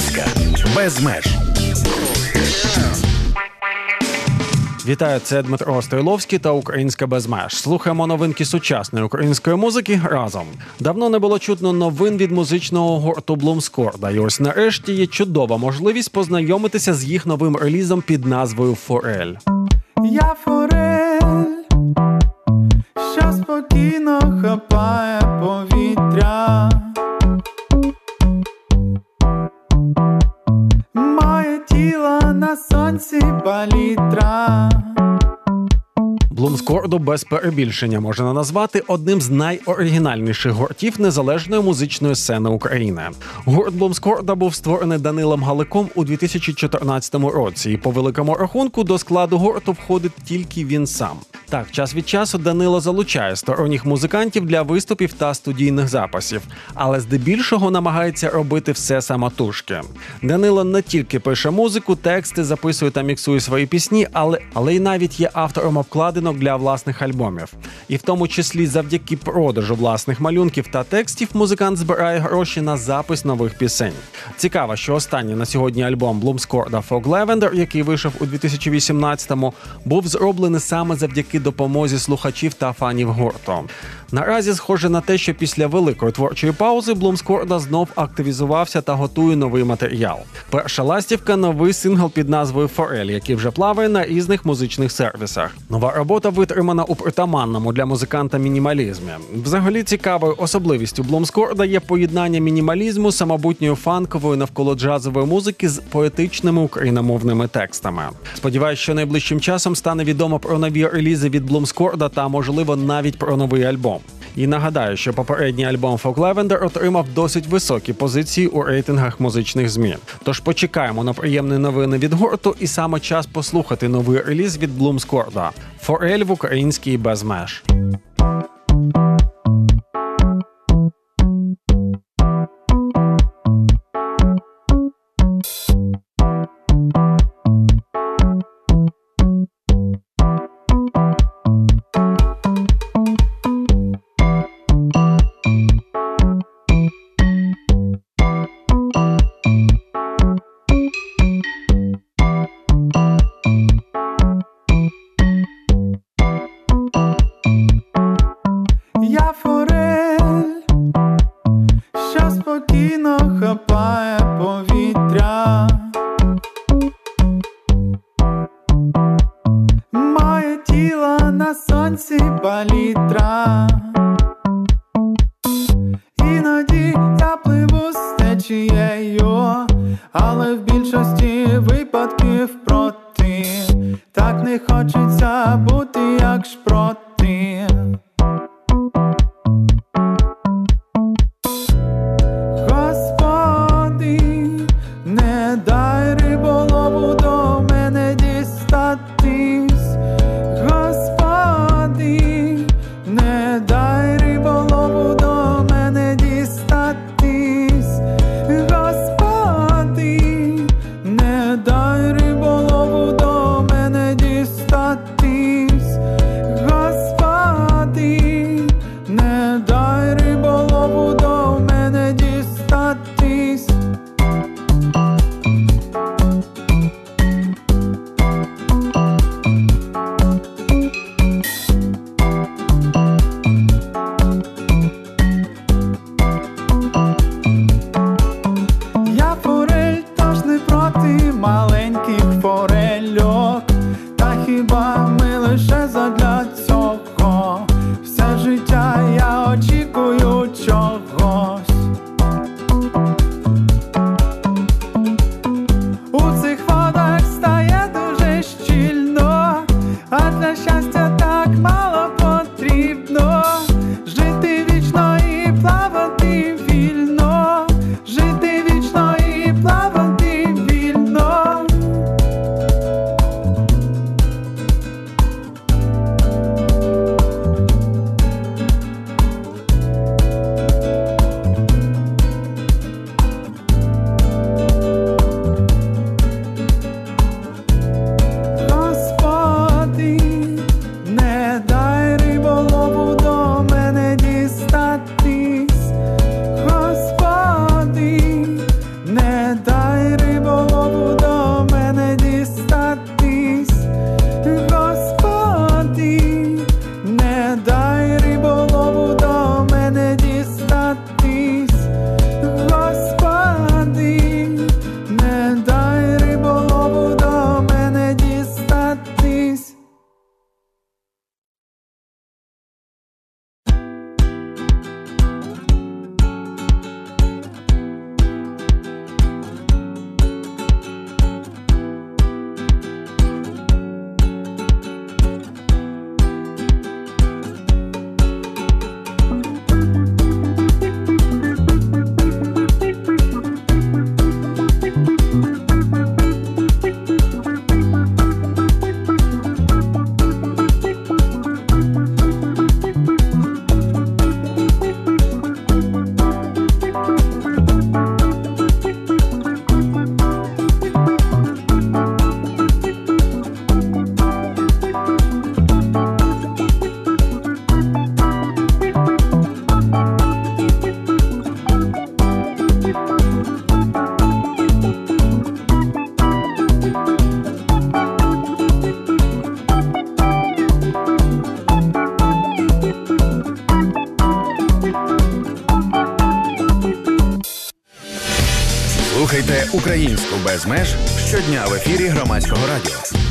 Українська без меж. Вітаю, це Дмитро Стойловський та «Українська без меж». Слухаємо новинки сучасної української музики разом. Давно не було чутно новин від музичного гурту Блумскорда. І ось нарешті є чудова можливість познайомитися з їх новим релізом під назвою «Форель». Я форель, що спокійно хапає повітря. Моє тіло на сонці палітра. Блумскорду без перебільшення можна назвати одним з найоригінальніших гуртів незалежної музичної сцени України. Гурт Блумскорда був створений Данилом Галиком у 2014 році, і по великому рахунку до складу гурту входить тільки він сам. Так, час від часу Данило залучає сторонніх музикантів для виступів та студійних записів, але здебільшого намагається робити все самотужки. Данило не тільки пише музику, тексти, записує та міксує свої пісні, але й навіть є автором обкладинок для власних альбомів. І в тому числі завдяки продажу власних малюнків та текстів музикант збирає гроші на запис нових пісень. Цікаво, що останній на сьогодні альбом Блумскорда «Fog Lavender», який вийшов у 2018-му, був зроблений саме завдяки допомозі слухачів та фанів гурту. Наразі схоже на те, що після великої творчої паузи Блумскорда знов активізувався та готує новий матеріал. Перша ластівка – новий сингл під назвою «Форель», який вже плаває на різних музичних сервісах. Нова робота витримана у притаманному для музиканта мінімалізмі. Взагалі цікавою особливістю Блумскорда є поєднання мінімалізму, самобутньої фанкової навколо джазової музики з поетичними україномовними текстами. Сподіваюсь, що найближчим часом стане відомо про нові релізи від Блумскорда та, можливо, навіть про новий альбом. І нагадаю, що попередній альбом «Fog Lavender» отримав досить високі позиції у рейтингах музичних ЗМІ. Тож почекаємо на приємні новини від гурту, і саме час послухати новий реліз від Блумскорда «Форель» в українській без меж. Я форель, що спокійно хапає повітря. Моє тіло на сонці палітра. Іноді я пливу з течією, але в більшості випадків проти. Так не хочеться бути як шпроти. Слухайте «Українську без меж» щодня в ефірі Громадського радіо.